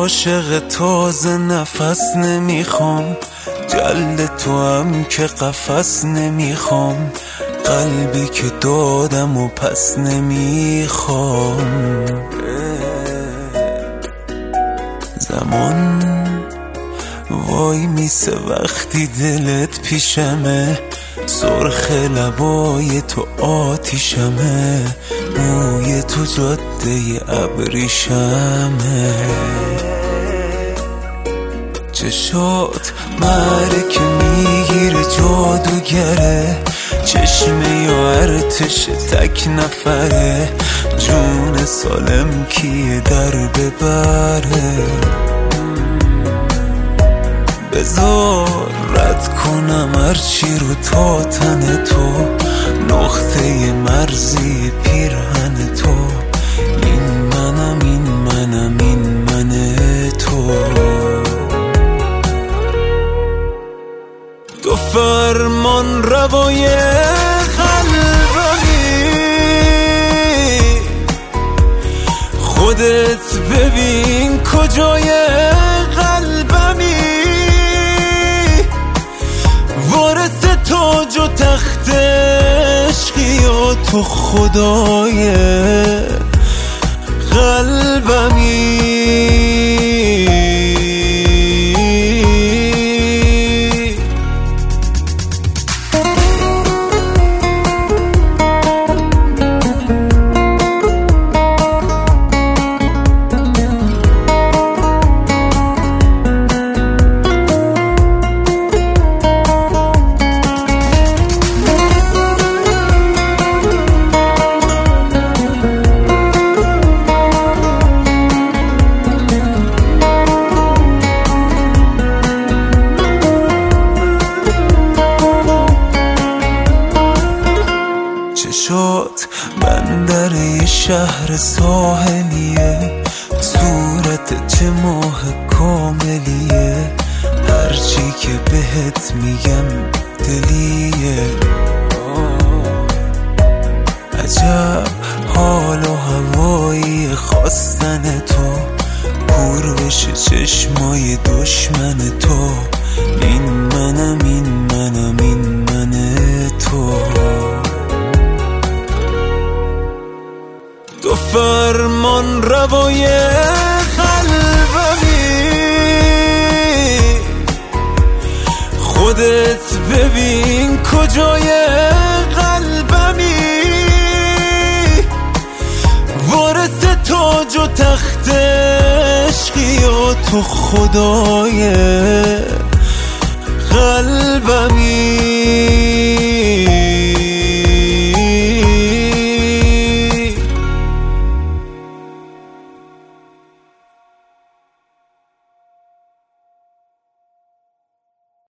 عاشق تازه نفس نمیخوام، جلد تو هم که قفس نمیخوام، قلبی که دادم و پس نمیخوام. زمان وای میسه وقتی دلت پیشمه، سرخ لبای تو آتیشمه، موی تو جاده ابریشمه، چشات معرکه میگیره جادوگره، چشمه یا ارتش تک نفره، جون سالم کیه در ببره. بذار رد کنم هرچی رو تا تن تو، نقطه مرزی پیرهن تو، این منم این منم این من تو. تو فرمان روای قلبمی، خودت ببین کجای قلبمی، وارث تاج و تخت عشقی و تو خدای قلبمی. چشات بندر یه شهر ساحلیه، صورت چه ماه کاملیه، هرچی که بهت میگم دلیه. عجب حال و هوایی خواستن تو، کور بشه چشمای دشمن تو، این منم این منم این من تو. تو فرمان روای قلبمی، خودت ببین کجای قلبمی، وارث تاج و تخت عشقی و تو خدای قلبمی.